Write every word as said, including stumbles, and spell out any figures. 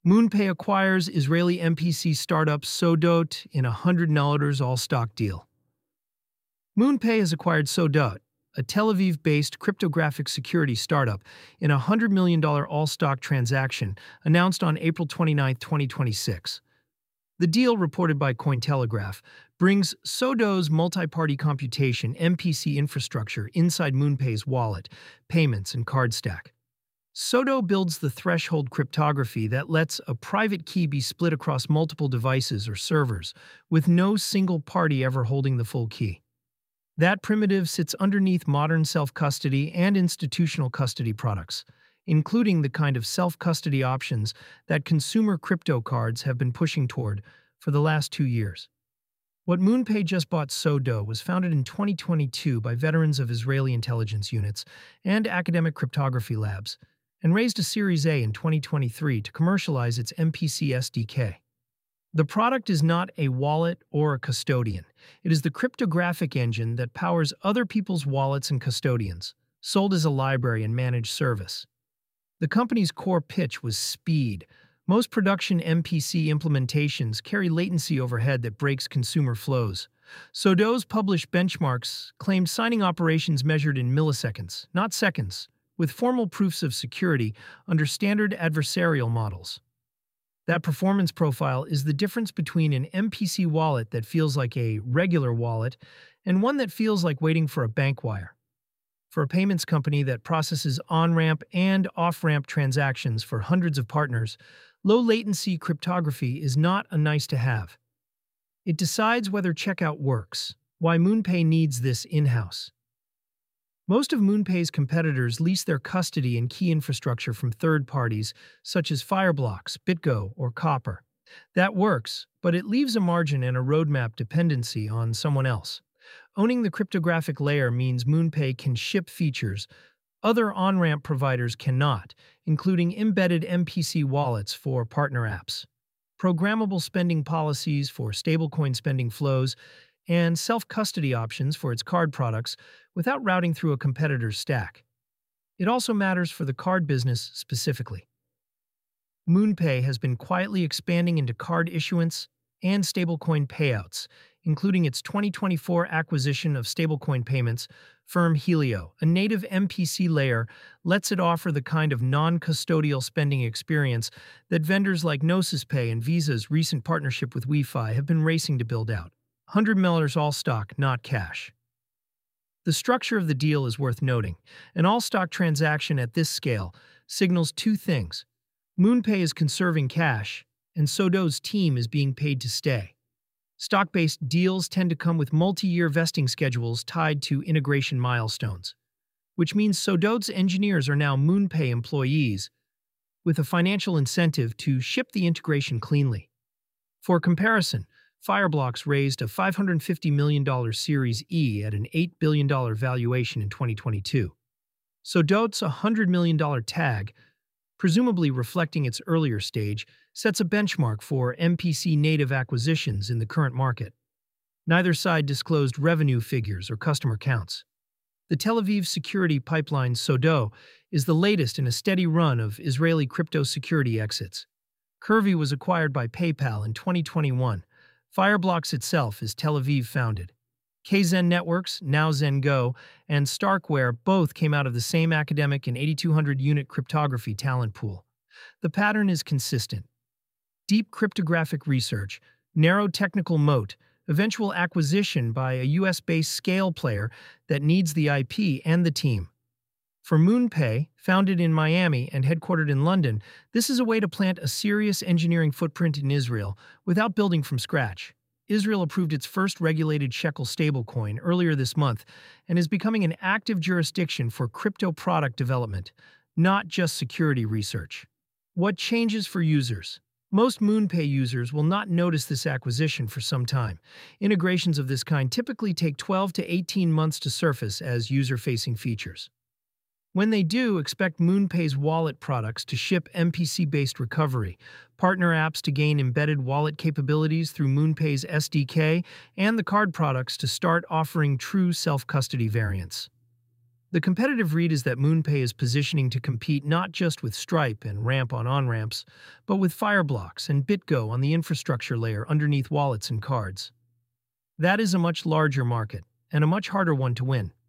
MoonPay acquires Israeli M P C startup Sodot in a one hundred million dollars all-stock deal. MoonPay has acquired Sodot, a Tel Aviv-based cryptographic security startup, in a one hundred million dollars all-stock transaction announced on April twenty-ninth, twenty twenty-six. The deal, reported by Cointelegraph, brings Sodot's multi-party computation M P C infrastructure inside MoonPay's wallet, payments, and card stack. Sodot builds the threshold cryptography that lets a private key be split across multiple devices or servers, with no single party ever holding the full key. That primitive sits underneath modern self-custody and institutional custody products, including the kind of self-custody options that consumer crypto cards have been pushing toward for the last two years. What MoonPay just bought, Sodot, was founded in twenty twenty-two by veterans of Israeli intelligence units and academic cryptography labs, and raised a Series A in twenty twenty-three to commercialize its M P C S D K. The product is not a wallet or a custodian. It is the cryptographic engine that powers other people's wallets and custodians, sold as a library and managed service. The company's core pitch was speed. Most production M P C implementations carry latency overhead that breaks consumer flows. Sodot's published benchmarks claimed signing operations measured in milliseconds, not seconds, with formal proofs of security under standard adversarial models. That performance profile is the difference between an M P C wallet that feels like a regular wallet and one that feels like waiting for a bank wire. For a payments company that processes on-ramp and off-ramp transactions for hundreds of partners, low-latency cryptography is not a nice-to-have. It decides whether checkout works, why MoonPay needs this in-house. Most of MoonPay's competitors lease their custody and key infrastructure from third parties such as Fireblocks, BitGo, or Copper. That works, but it leaves a margin and a roadmap dependency on someone else. Owning the cryptographic layer means MoonPay can ship features other on-ramp providers cannot, including embedded M P C wallets for partner apps, programmable spending policies for stablecoin spending flows, and self-custody options for its card products without routing through a competitor's stack. It also matters for the card business specifically. MoonPay has been quietly expanding into card issuance and stablecoin payouts, including its twenty twenty-four acquisition of stablecoin payments firm Helio. A native M P C layer lets it offer the kind of non-custodial spending experience that vendors like Gnosis Pay and Visa's recent partnership with Wi-Fi have been racing to build out. one hundred million dollars all stock, not cash. The structure of the deal is worth noting. An all-stock transaction at this scale signals two things. MoonPay is conserving cash, and Sodot's team is being paid to stay. Stock-based deals tend to come with multi-year vesting schedules tied to integration milestones, which means Sodot's engineers are now MoonPay employees, with a financial incentive to ship the integration cleanly. For comparison, Fireblocks raised a five hundred fifty million dollars Series E at an eight billion dollars valuation in twenty twenty-two. Sodot's one hundred million dollars tag, presumably reflecting its earlier stage, sets a benchmark for M P C-native acquisitions in the current market. Neither side disclosed revenue figures or customer counts. The Tel Aviv security pipeline Sodot is the latest in a steady run of Israeli crypto security exits. Curvy was acquired by PayPal in twenty twenty-one. Fireblocks itself is Tel Aviv-founded. Kzen Networks, now ZenGo, and Starkware both came out of the same academic and eighty-two hundred unit cryptography talent pool. The pattern is consistent. Deep cryptographic research, narrow technical moat, eventual acquisition by a U S-based scale player that needs the I P and the team. For MoonPay, founded in Miami and headquartered in London, this is a way to plant a serious engineering footprint in Israel without building from scratch. Israel approved its first regulated shekel stablecoin earlier this month and is becoming an active jurisdiction for crypto product development, not just security research. What changes for users? Most MoonPay users will not notice this acquisition for some time. Integrations of this kind typically take twelve to eighteen months to surface as user-facing features. When they do, expect MoonPay's wallet products to ship M P C-based recovery, partner apps to gain embedded wallet capabilities through MoonPay's S D K, and the card products to start offering true self-custody variants. The competitive read is that MoonPay is positioning to compete not just with Stripe and Ramp on on-ramps, but with Fireblocks and BitGo on the infrastructure layer underneath wallets and cards. That is a much larger market, and a much harder one to win.